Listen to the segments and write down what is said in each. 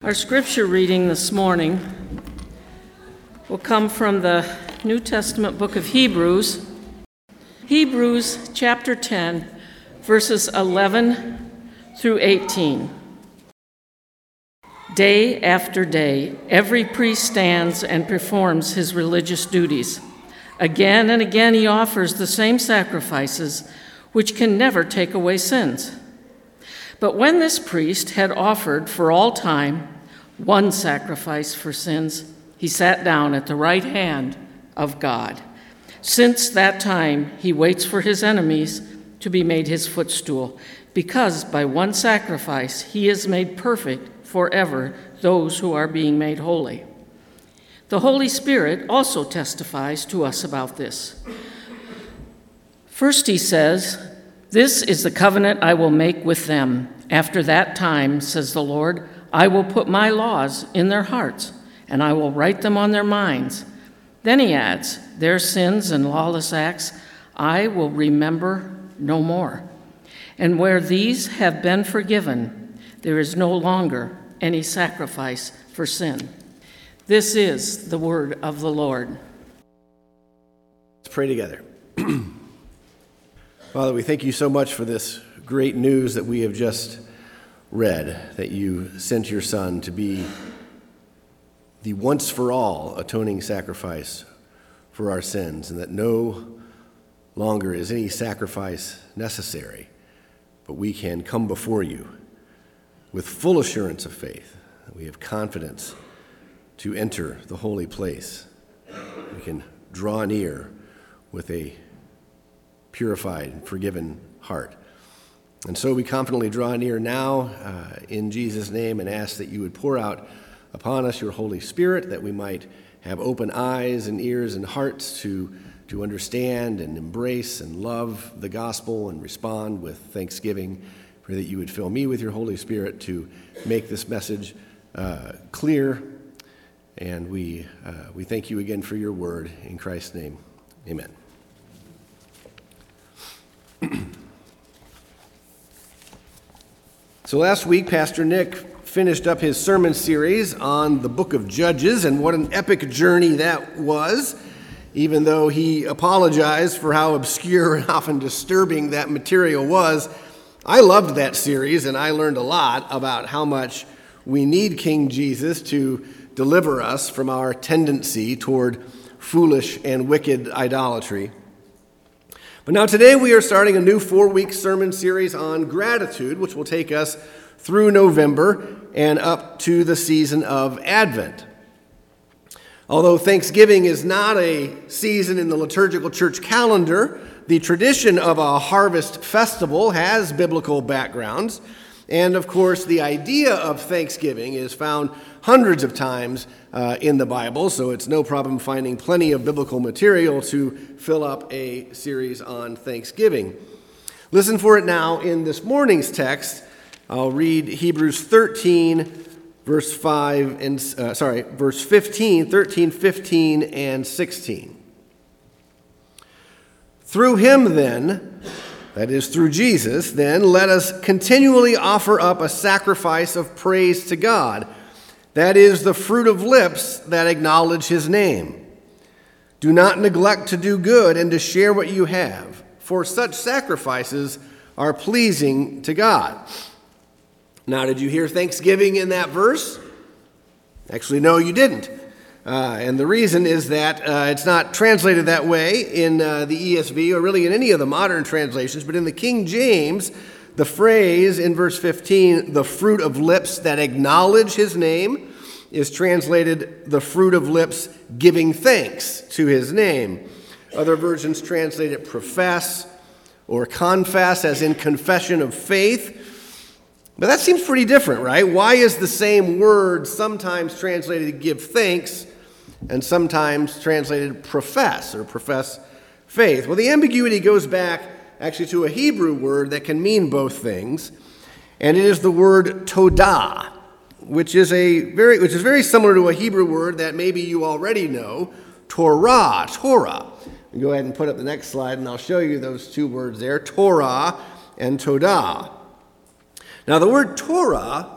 Our scripture reading this morning will come from the New Testament book of Hebrews, Hebrews chapter 10, verses 11 through 18. Day after day, every priest stands and performs his religious duties. Again and again he offers the same sacrifices, which can never take away sins. But when this priest had offered for all time one sacrifice for sins, he sat down at the right hand of God. Since that time, he waits for his enemies to be made his footstool, because by one sacrifice he has made perfect forever those who are being made holy. The Holy Spirit also testifies to us about this. First he says, "This is the covenant I will make with them. After that time, says the Lord, I will put my laws in their hearts, and I will write them on their minds." Then he adds, "Their sins and lawless acts I will remember no more. And where these have been forgiven, there is no longer any sacrifice for sin." This is the word of the Lord. Let's pray together. Father, we thank you so much for this great news that we have just read, that you sent your Son to be the once-for-all atoning sacrifice for our sins, and that no longer is any sacrifice necessary, but we can come before you with full assurance of faith. We have confidence to enter the holy place. We can draw near with a purified and forgiven heart. And so we confidently draw near now in Jesus' name and ask that you would pour out upon us your Holy Spirit, that we might have open eyes and ears and hearts to understand and embrace and love the gospel and respond with thanksgiving. Pray that you would fill me with your Holy Spirit to make this message clear. And we thank you again for your word. In Christ's name, amen. So last week, Pastor Nick finished up his sermon series on the book of Judges, and what an epic journey that was, even though he apologized for how obscure and often disturbing that material was. I loved that series, and I learned a lot about how much we need King Jesus to deliver us from our tendency toward foolish and wicked idolatry. But now today we are starting a new 4-week sermon series on gratitude, which will take us through November and up to the season of Advent. Although Thanksgiving is not a season in the liturgical church calendar, the tradition of a harvest festival has biblical backgrounds. And of course, the idea of Thanksgiving is found hundreds of times in the Bible, so it's no problem finding plenty of biblical material to fill up a series on Thanksgiving. Listen for it now in this morning's text. I'll read Hebrews 13, verse 15, 13, 15, and 16. Through him then, that is, through Jesus, then, let us continually offer up a sacrifice of praise to God. That is the fruit of lips that acknowledge his name. Do not neglect to do good and to share what you have, for such sacrifices are pleasing to God. Now, did you hear Thanksgiving in that verse? Actually, no, you didn't. And the reason is that it's not translated that way in the ESV or really in any of the modern translations, but in the King James, the phrase in verse 15, the fruit of lips that acknowledge his name, is translated the fruit of lips giving thanks to his name. Other versions translate it profess or confess, as in confession of faith. But that seems pretty different, right? Why is the same word sometimes translated give thanks and sometimes translated profess or profess faith? Well, the ambiguity goes back actually to a Hebrew word that can mean both things, and it is the word todah, which is very similar to a Hebrew word that maybe you already know, Torah. Go ahead and put up the next slide, and I'll show you those two words there, Torah and todah. Now, the word Torah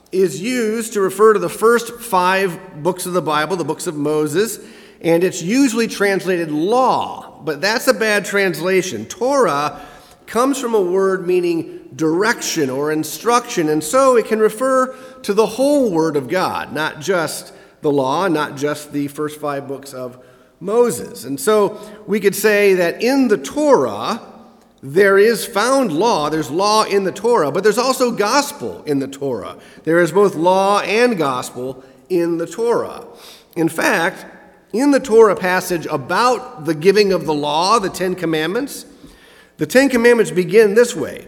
is used to refer to the first 5 books of the Bible, the books of Moses, and it's usually translated law, but that's a bad translation. Torah comes from a word meaning direction or instruction, and so it can refer to the whole Word of God, not just the law, not just the first 5 books of Moses. And so we could say that in the Torah, there is found law, there's law in the Torah, but there's also gospel in the Torah. There is both law and gospel in the Torah. In fact, in the Torah passage about the giving of the law, the 10 Commandments, the 10 Commandments begin this way: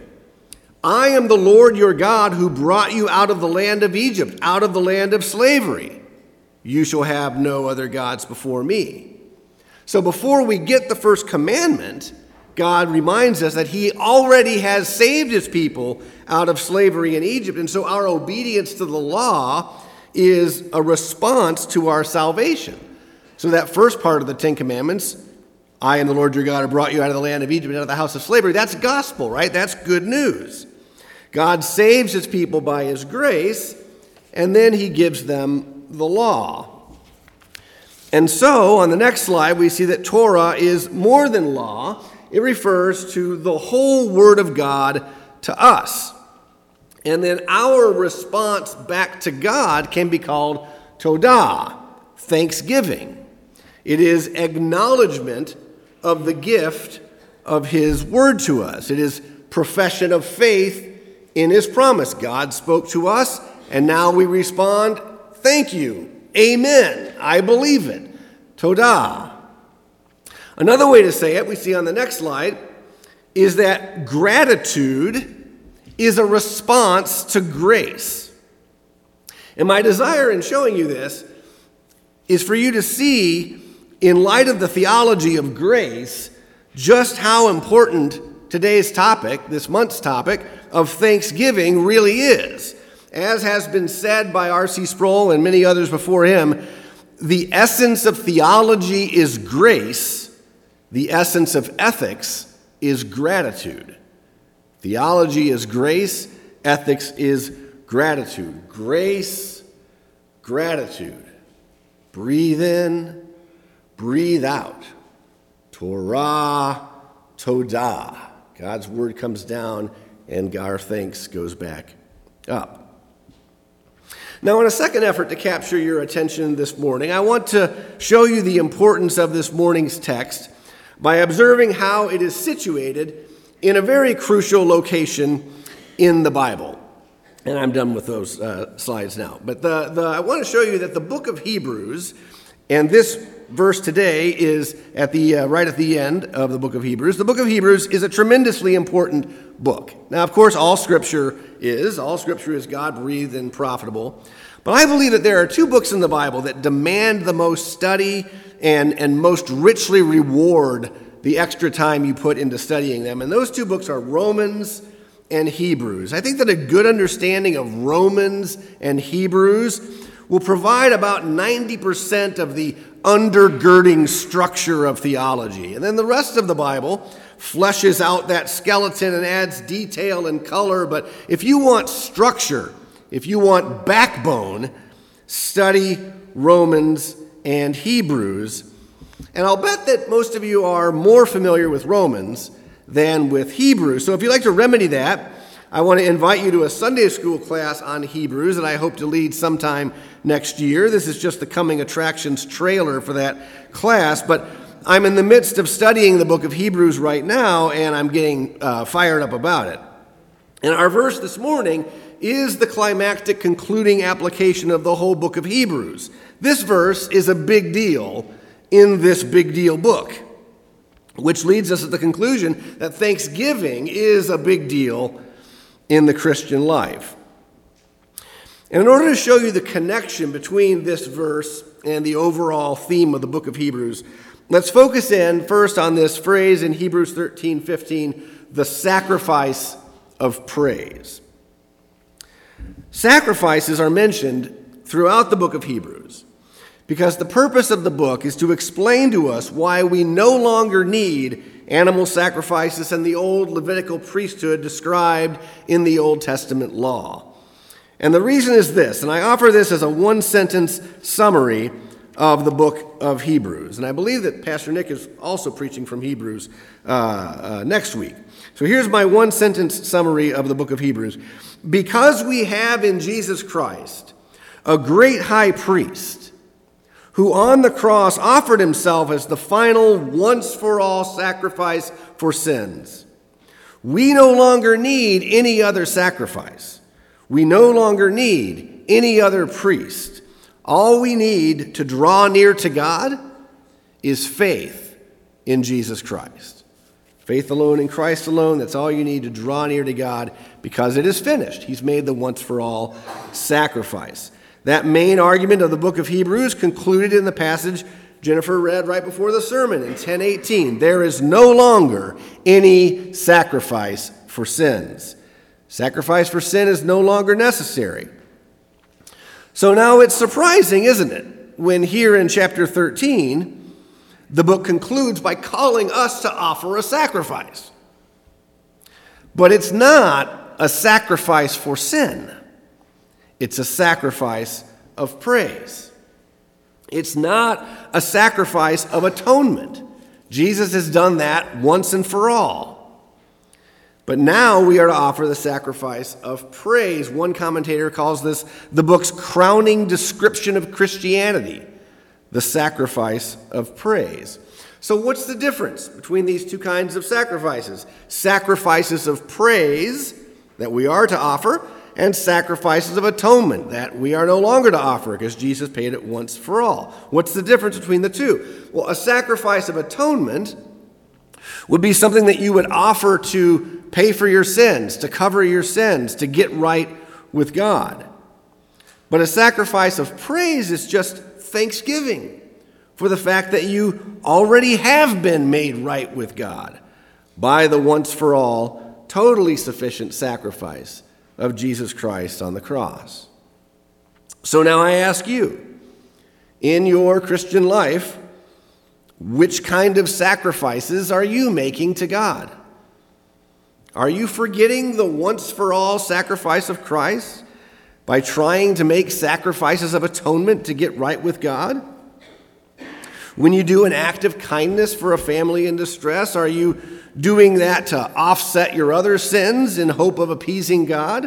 I am the Lord your God who brought you out of the land of Egypt, out of the land of slavery. You shall have no other gods before me. So before we get the first commandment, God reminds us that he already has saved his people out of slavery in Egypt. And so our obedience to the law is a response to our salvation. So that first part of the 10 Commandments, I am the Lord your God who brought you out of the land of Egypt, out of the house of slavery, that's gospel, right? That's good news. God saves his people by his grace, and then he gives them the law. And so on the next slide, we see that Torah is more than law. It refers to the whole Word of God to us. And then our response back to God can be called Todah, thanksgiving. It is acknowledgement of the gift of his word to us. It is profession of faith in his promise. God spoke to us, and now we respond, thank you, amen, I believe it, Todah. Another way to say it, we see on the next slide, is that gratitude is a response to grace. And my desire in showing you this is for you to see, in light of the theology of grace, just how important today's topic, this month's topic, of Thanksgiving really is. As has been said by R.C. Sproul and many others before him, the essence of theology is grace. The essence of ethics is gratitude. Theology is grace. Ethics is gratitude. Grace, gratitude. Breathe in, breathe out. Torah, Todah. God's word comes down and our thanks goes back up. Now, in a second effort to capture your attention this morning, I want to show you the importance of this morning's text by observing how it is situated in a very crucial location in the Bible. And I'm done with those slides now. But I want to show you that the book of Hebrews, and this verse today is at the right at the end of the book of Hebrews. The book of Hebrews is a tremendously important book. Now, of course, all Scripture is God-breathed and profitable. But I believe that there are 2 books in the Bible that demand the most study and most richly reward the extra time you put into studying them. And those 2 books are Romans and Hebrews. I think that a good understanding of Romans and Hebrews will provide about 90% of the undergirding structure of theology. And then the rest of the Bible fleshes out that skeleton and adds detail and color. But if you want structure, if you want backbone, study Romans and Hebrews. And I'll bet that most of you are more familiar with Romans than with Hebrews. So if you'd like to remedy that, I want to invite you to a Sunday school class on Hebrews that I hope to lead sometime next year. This is just the coming attractions trailer for that class, but I'm in the midst of studying the book of Hebrews right now, and I'm getting fired up about it. And our verse this morning is the climactic concluding application of the whole book of Hebrews. This verse is a big deal in this big deal book, which leads us to the conclusion that Thanksgiving is a big deal in the Christian life. And in order to show you the connection between this verse and the overall theme of the book of Hebrews, let's focus in first on this phrase in Hebrews 13:15, the sacrifice of praise. Sacrifices are mentioned throughout the book of Hebrews because the purpose of the book is to explain to us why we no longer need animal sacrifices and the old Levitical priesthood described in the Old Testament law. And the reason is this, and I offer this as a one-sentence summary of the book of Hebrews. And I believe that Pastor Nick is also preaching from Hebrews next week. So here's my one-sentence summary of the book of Hebrews. Because we have in Jesus Christ a great high priest who on the cross offered himself as the final once-for-all sacrifice for sins, we no longer need any other sacrifice. We no longer need any other priest. All we need to draw near to God is faith in Jesus Christ. Faith alone in Christ alone, that's all you need to draw near to God because it is finished. He's made the once-for-all sacrifice. That main argument of the book of Hebrews concluded in the passage Jennifer read right before the sermon in 10:18. There is no longer any sacrifice for sins. Sacrifice for sin is no longer necessary. So now it's surprising, isn't it, when here in chapter 13, the book concludes by calling us to offer a sacrifice. But it's not a sacrifice for sin. It's a sacrifice of praise. It's not a sacrifice of atonement. Jesus has done that once and for all. But now we are to offer the sacrifice of praise. One commentator calls this the book's crowning description of Christianity, the sacrifice of praise. So what's the difference between these two kinds of sacrifices? Sacrifices of praise that we are to offer, and sacrifices of atonement that we are no longer to offer because Jesus paid it once for all. What's the difference between the two? Well, a sacrifice of atonement would be something that you would offer to pay for your sins, to cover your sins, to get right with God. But a sacrifice of praise is just thanksgiving for the fact that you already have been made right with God by the once-for-all, totally sufficient sacrifice of Jesus Christ on the cross. So now I ask you, in your Christian life, which kind of sacrifices are you making to God? Are you forgetting the once-for-all sacrifice of Christ by trying to make sacrifices of atonement to get right with God? When you do an act of kindness for a family in distress, are you doing that to offset your other sins in hope of appeasing God?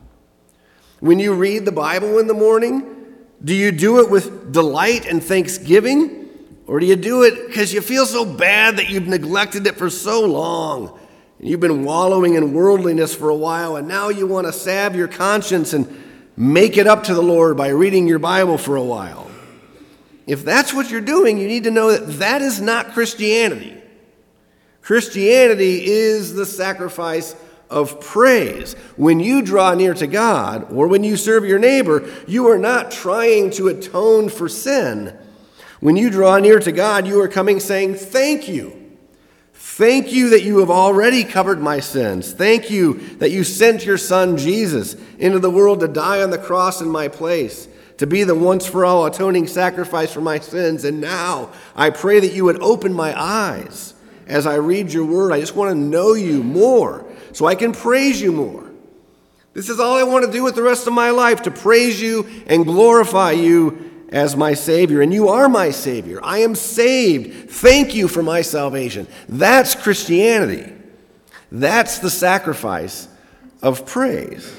When you read the Bible in the morning, do you do it with delight and thanksgiving? Or do you do it because you feel so bad that you've neglected it for so long? And you've been wallowing in worldliness for a while, and now you want to salve your conscience and make it up to the Lord by reading your Bible for a while. If that's what you're doing, you need to know that that is not Christianity. Christianity is the sacrifice of praise. When you draw near to God, or when you serve your neighbor, you are not trying to atone for sin. When you draw near to God, you are coming saying, thank you. Thank you that you have already covered my sins. Thank you that you sent your son Jesus into the world to die on the cross in my place, to be the once-for-all atoning sacrifice for my sins. And now I pray that you would open my eyes as I read your word. I just want to know you more so I can praise you more. This is all I want to do with the rest of my life, to praise you and glorify you as my Savior. And you are my Savior. I am saved. Thank you for my salvation. That's Christianity. That's the sacrifice of praise.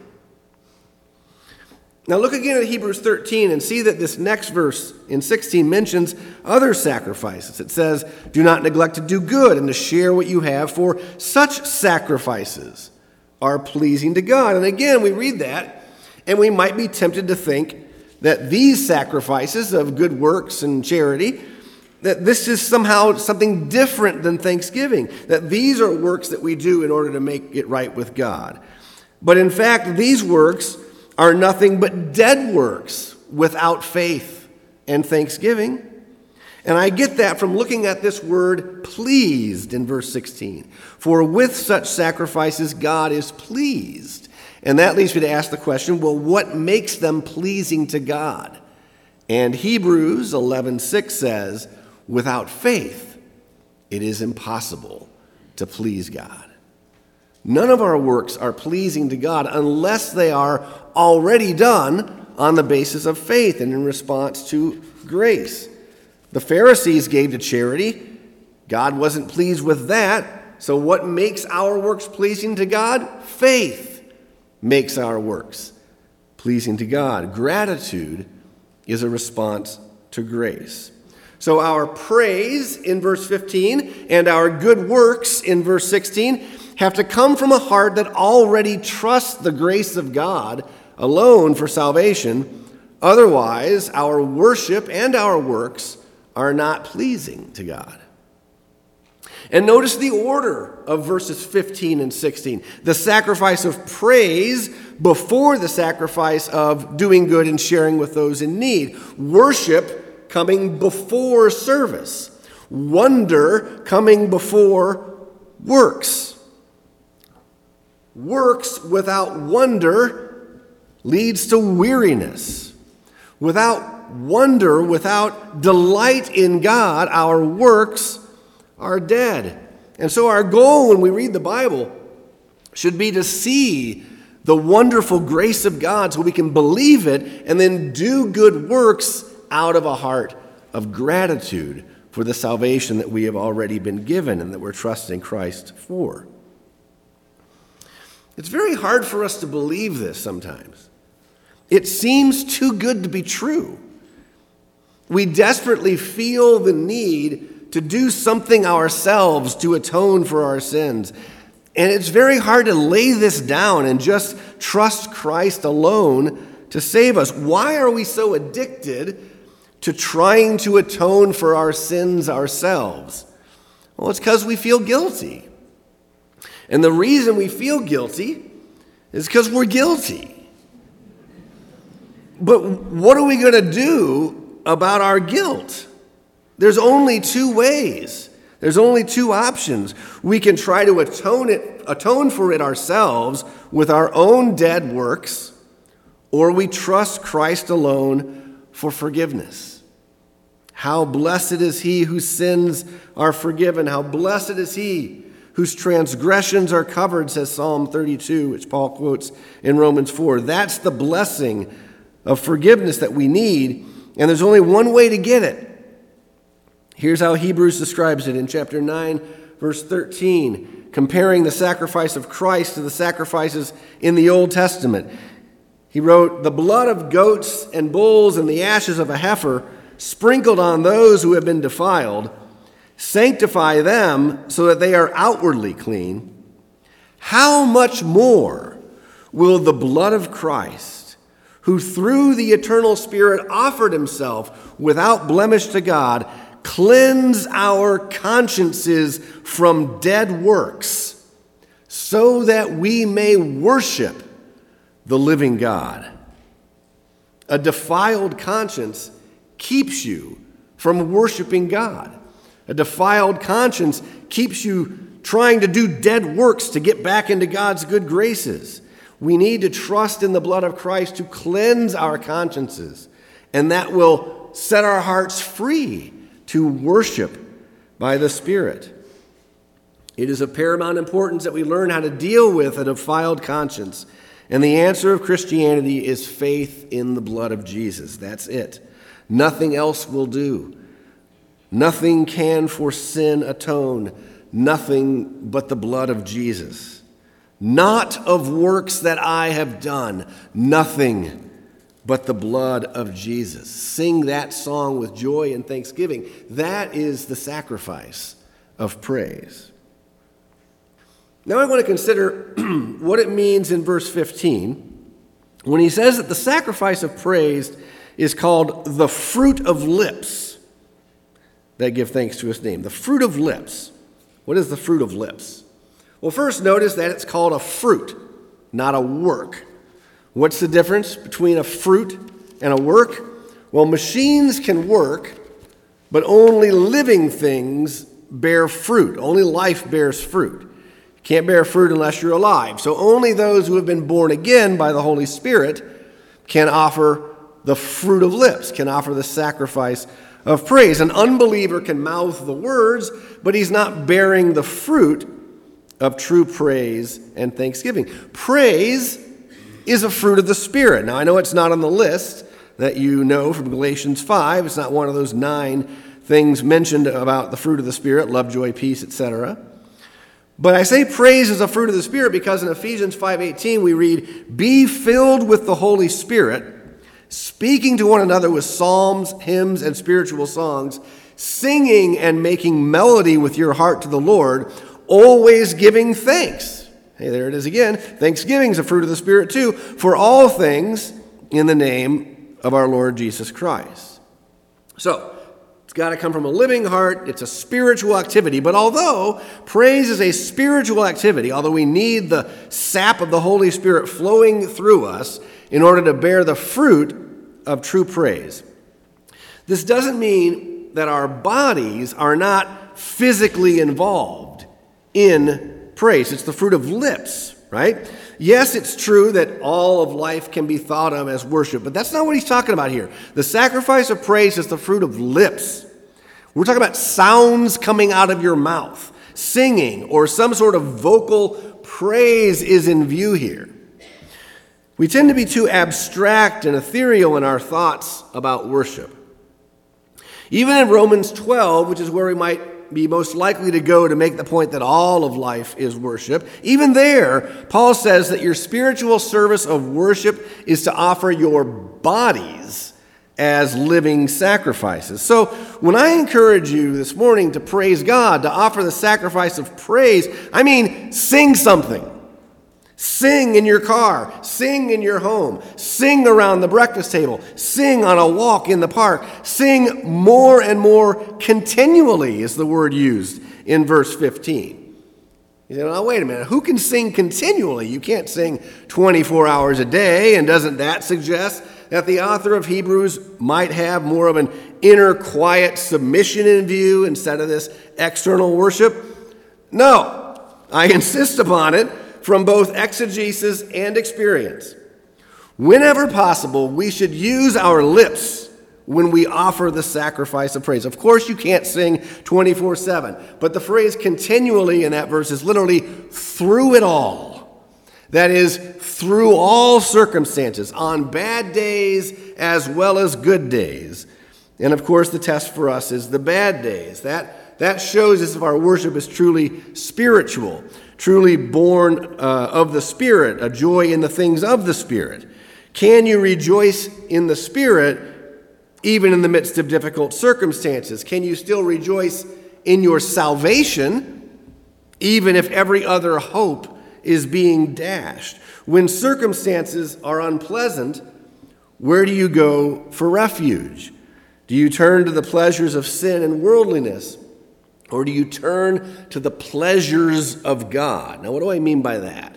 Now look again at Hebrews 13 and see that this next verse in 16 mentions other sacrifices. It says, do not neglect to do good and to share what you have, for such sacrifices are pleasing to God. And again, we read that, and we might be tempted to think that these sacrifices of good works and charity, that this is somehow something different than thanksgiving, that these are works that we do in order to make it right with God. But in fact, these works are nothing but dead works without faith and thanksgiving. And I get that from looking at this word pleased in verse 16. For with such sacrifices God is pleased. And that leads me to ask the question, well, what makes them pleasing to God? And Hebrews 11:6 says, without faith, it is impossible to please God. None of our works are pleasing to God unless they are already done on the basis of faith and in response to grace. The Pharisees gave to charity. God wasn't pleased with that. So what makes our works pleasing to God? Faith makes our works pleasing to God. Gratitude is a response to grace. So our praise in verse 15 and our good works in verse 16 have to come from a heart that already trusts the grace of God alone for salvation. Otherwise, our worship and our works are not pleasing to God. And notice the order of verses 15 and 16. The sacrifice of praise before the sacrifice of doing good and sharing with those in need. Worship coming before service. Wonder coming before works. Works without wonder leads to weariness. Without wonder, without delight in God, our works are dead. And so our goal when we read the Bible should be to see the wonderful grace of God so we can believe it and then do good works out of a heart of gratitude for the salvation that we have already been given and that we're trusting Christ for. It's very hard for us to believe this sometimes. It seems too good to be true. We desperately feel the need to do something ourselves to atone for our sins. And it's very hard to lay this down and just trust Christ alone to save us. Why are we so addicted to trying to atone for our sins ourselves? Well, it's because we feel guilty. And the reason we feel guilty is because we're guilty. But what are we going to do about our guilt? There's only two ways. There's only two options. We can try to atone for it ourselves with our own dead works, or we trust Christ alone for forgiveness. How blessed is he whose sins are forgiven. How blessed is he whose transgressions are covered, says Psalm 32, which Paul quotes in Romans 4. That's the blessing of forgiveness that we need, and there's only one way to get it. Here's how Hebrews describes it in chapter 9, verse 13, comparing the sacrifice of Christ to the sacrifices in the Old Testament. He wrote, "The blood of goats and bulls and the ashes of a heifer sprinkled on those who have been defiled, sanctify them so that they are outwardly clean. How much more will the blood of Christ, who through the eternal Spirit offered himself without blemish to God, cleanse our consciences from dead works, so that we may worship the living God?" A defiled conscience keeps you from worshiping God. A defiled conscience keeps you trying to do dead works to get back into God's good graces. We need to trust in the blood of Christ to cleanse our consciences, and that will set our hearts free to worship by the Spirit. It is of paramount importance that we learn how to deal with a defiled conscience. And the answer of Christianity is faith in the blood of Jesus. That's it. Nothing else will do. Nothing can for sin atone. Nothing but the blood of Jesus. Not of works that I have done. Nothing but the blood of Jesus. Sing that song with joy and thanksgiving. That is the sacrifice of praise. Now I want to consider what it means in verse 15 when he says that the sacrifice of praise is called the fruit of lips that give thanks to his name. The fruit of lips. What is the fruit of lips? Well, first notice that it's called a fruit, not a work. What's the difference between a fruit and a work? Well, machines can work, but only living things bear fruit. Only life bears fruit. You can't bear fruit unless you're alive. So only those who have been born again by the Holy Spirit can offer the fruit of lips, can offer the sacrifice of praise. An unbeliever can mouth the words, but he's not bearing the fruit of true praise and thanksgiving. Praise is a fruit of the Spirit. Now, I know it's not on the list that you know from Galatians 5. It's not one of those 9 things mentioned about the fruit of the Spirit, love, joy, peace, etc. But I say praise is a fruit of the Spirit because in Ephesians 5:18 we read, "Be filled with the Holy Spirit, speaking to one another with psalms, hymns, and spiritual songs, singing and making melody with your heart to the Lord, always giving thanks." Hey, there it is again. Thanksgiving is a fruit of the Spirit too, for all things in the name of our Lord Jesus Christ. So, it's got to come from a living heart. It's a spiritual activity. But although praise is a spiritual activity, although we need the sap of the Holy Spirit flowing through us in order to bear the fruit of true praise, this doesn't mean that our bodies are not physically involved in praise. It's the fruit of lips, right? Yes, it's true that all of life can be thought of as worship, but that's not what he's talking about here. The sacrifice of praise is the fruit of lips. We're talking about sounds coming out of your mouth, singing, or some sort of vocal praise is in view here. We tend to be too abstract and ethereal in our thoughts about worship. Even in Romans 12, which is where we might be most likely to go to make the point that all of life is worship, even there, Paul says that your spiritual service of worship is to offer your bodies as living sacrifices. So when I encourage you this morning to praise God, to offer the sacrifice of praise, I mean sing something. Sing in your car, sing in your home, sing around the breakfast table, sing on a walk in the park, sing more and more continually is the word used in verse 15. You say, now wait a minute, who can sing continually? You can't sing 24 hours a day, and doesn't that suggest that the author of Hebrews might have more of an inner quiet submission in view instead of this external worship? No, I insist upon it from both exegesis and experience. Whenever possible, we should use our lips when we offer the sacrifice of praise. Of course, you can't sing 24/7, but the phrase continually in that verse is literally through it all. That is, through all circumstances, on bad days as well as good days. And of course, the test for us is the bad days. That shows us if our worship is truly spiritual, truly born of the Spirit, a joy in the things of the Spirit. Can you rejoice in the Spirit even in the midst of difficult circumstances? Can you still rejoice in your salvation even if every other hope is being dashed? When circumstances are unpleasant, where do you go for refuge? Do you turn to the pleasures of sin and worldliness? Or do you turn to the pleasures of God? Now, what do I mean by that?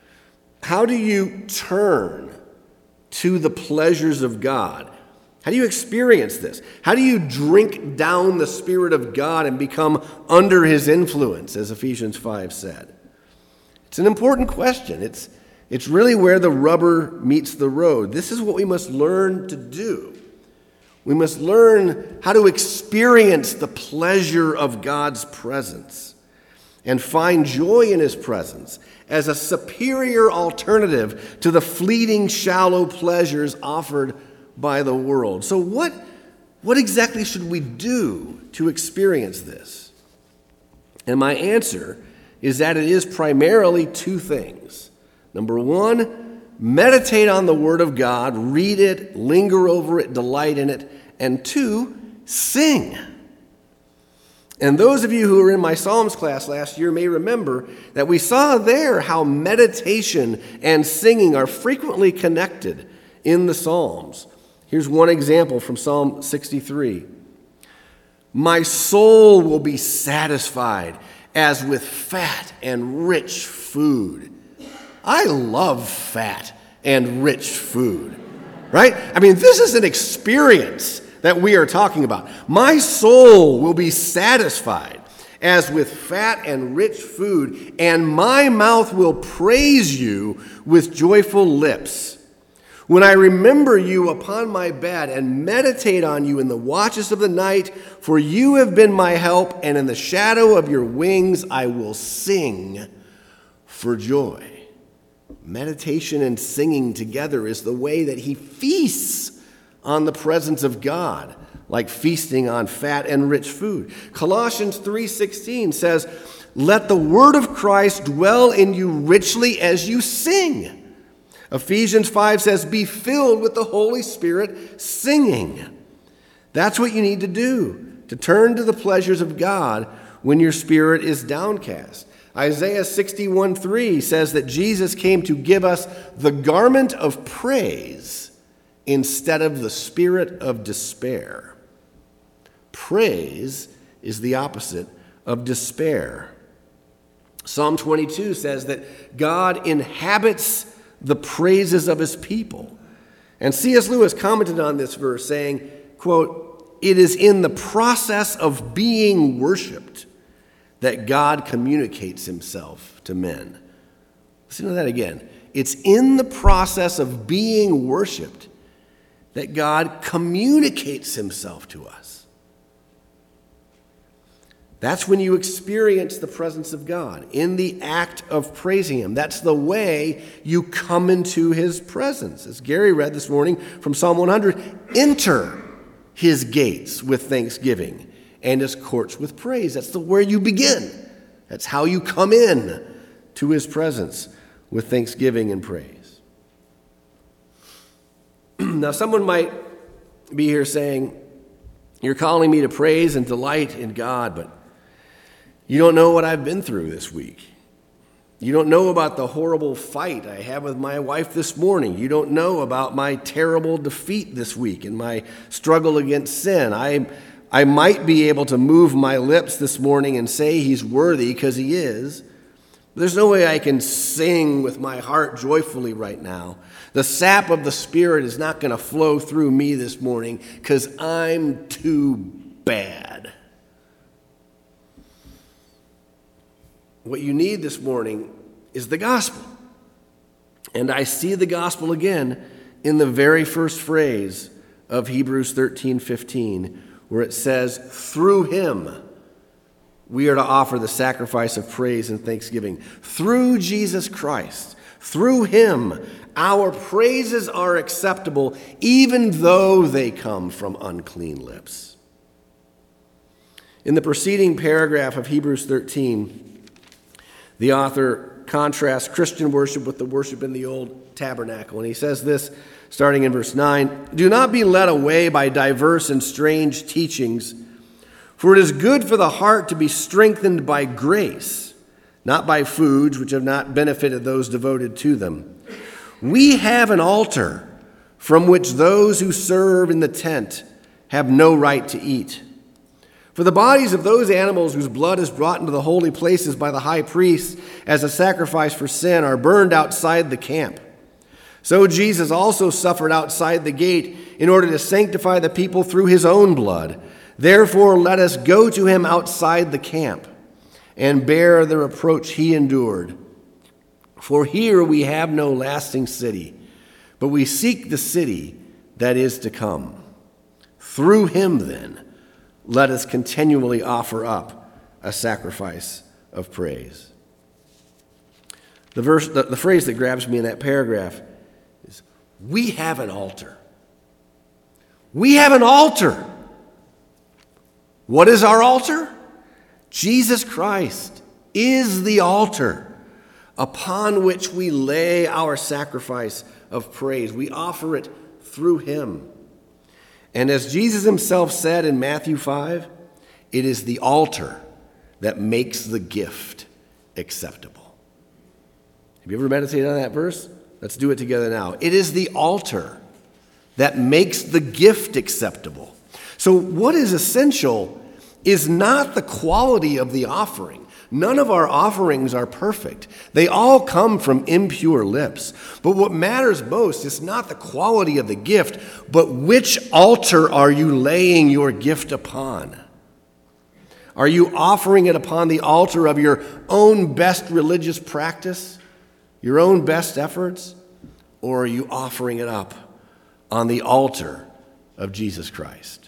How do you turn to the pleasures of God? How do you experience this? How do you drink down the Spirit of God and become under his influence, as Ephesians 5 said? It's an important question. It's really where the rubber meets the road. This is what we must learn to do. We must learn how to experience the pleasure of God's presence and find joy in his presence as a superior alternative to the fleeting, shallow pleasures offered by the world. So what exactly should we do to experience this? And my answer is that it is primarily 2 things. Number 1, meditate on the Word of God, read it, linger over it, delight in it. And 2, sing. And those of you who were in my Psalms class last year may remember that we saw there how meditation and singing are frequently connected in the Psalms. Here's one example from Psalm 63. My soul will be satisfied as with fat and rich food. I love fat and rich food, right? I mean, this is an experience that we are talking about. My soul will be satisfied as with fat and rich food, and my mouth will praise you with joyful lips. When I remember you upon my bed and meditate on you in the watches of the night, for you have been my help, and in the shadow of your wings I will sing for joy. Meditation and singing together is the way that he feasts on the presence of God, like feasting on fat and rich food. Colossians 3:16 says, "Let the word of Christ dwell in you richly as you sing." Ephesians 5 says, "Be filled with the Holy Spirit, singing." That's what you need to do, to turn to the pleasures of God when your spirit is downcast. Isaiah 61:3 says that Jesus came to give us the garment of praise instead of the spirit of despair. Praise is the opposite of despair. Psalm 22 says that God inhabits the praises of his people. And C.S. Lewis commented on this verse saying, quote, "It is in the process of being worshiped that God communicates himself to men." Listen to that again. It's in the process of being worshiped that God communicates himself to us. That's when you experience the presence of God, in the act of praising him. That's the way you come into his presence. As Gary read this morning from Psalm 100, enter his gates with thanksgiving and his courts with praise. That's where you begin. That's how you come in to his presence, with thanksgiving and praise. Now, someone might be here saying, "You're calling me to praise and delight in God, but you don't know what I've been through this week. You don't know about the horrible fight I had with my wife this morning. You don't know about my terrible defeat this week and my struggle against sin. I might be able to move my lips this morning and say he's worthy, because he is. But there's no way I can sing with my heart joyfully right now. The sap of the Spirit is not going to flow through me this morning because I'm too bad." What you need this morning is the gospel. And I see the gospel again in the very first phrase of Hebrews 13:15, where it says, "Through him we are to offer the sacrifice of praise and thanksgiving." Through Jesus Christ, through him, our praises are acceptable, even though they come from unclean lips. In the preceding paragraph of Hebrews 13, the author contrasts Christian worship with the worship in the old tabernacle. And he says this, starting in verse 9, "Do not be led away by diverse and strange teachings, for it is good for the heart to be strengthened by grace, not by foods which have not benefited those devoted to them. We have an altar from which those who serve in the tent have no right to eat. For the bodies of those animals whose blood is brought into the holy places by the high priest as a sacrifice for sin are burned outside the camp. So Jesus also suffered outside the gate in order to sanctify the people through his own blood. Therefore, let us go to him outside the camp and bear the reproach he endured. For here we have no lasting city, but we seek the city that is to come. Through him, then, let us continually offer up a sacrifice of praise." The phrase that grabs me in that paragraph is, "We have an altar." We have an altar. What is our altar? Jesus Christ is the altar upon which we lay our sacrifice of praise. We offer it through him. And as Jesus himself said in Matthew 5, it is the altar that makes the gift acceptable. Have you ever meditated on that verse? Let's do it together now. It is the altar that makes the gift acceptable. So what is essential is not the quality of the offering. None of our offerings are perfect. They all come from impure lips. But what matters most is not the quality of the gift, but which altar are you laying your gift upon? Are you offering it upon the altar of your own best religious practice, your own best efforts, or are you offering it up on the altar of Jesus Christ?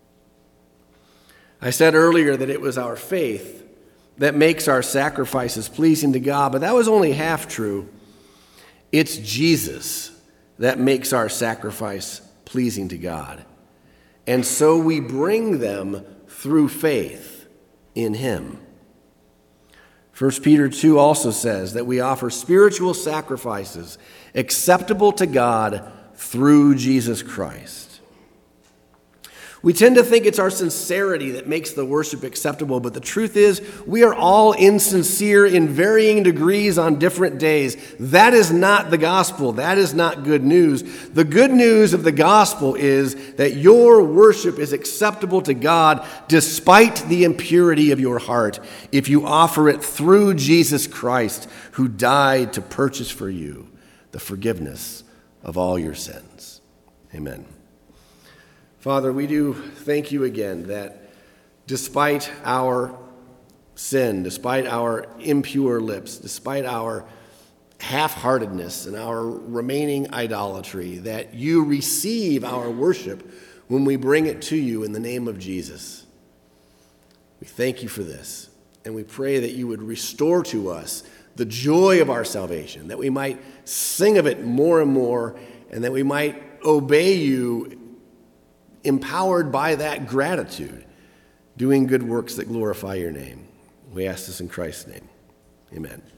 I said earlier that it was our faith that makes our sacrifices pleasing to God, but that was only half true. It's Jesus that makes our sacrifice pleasing to God. And so we bring them through faith in him. 1 Peter 2 also says that we offer spiritual sacrifices acceptable to God through Jesus Christ. We tend to think it's our sincerity that makes the worship acceptable, but the truth is we are all insincere in varying degrees on different days. That is not the gospel. That is not good news. The good news of the gospel is that your worship is acceptable to God despite the impurity of your heart if you offer it through Jesus Christ, who died to purchase for you the forgiveness of all your sins. Amen. Father, we do thank you again that despite our sin, despite our impure lips, despite our half-heartedness and our remaining idolatry, that you receive our worship when we bring it to you in the name of Jesus. We thank you for this, and we pray that you would restore to us the joy of our salvation, that we might sing of it more and more, and that we might obey you empowered by that gratitude, doing good works that glorify your name. We ask this in Christ's name. Amen.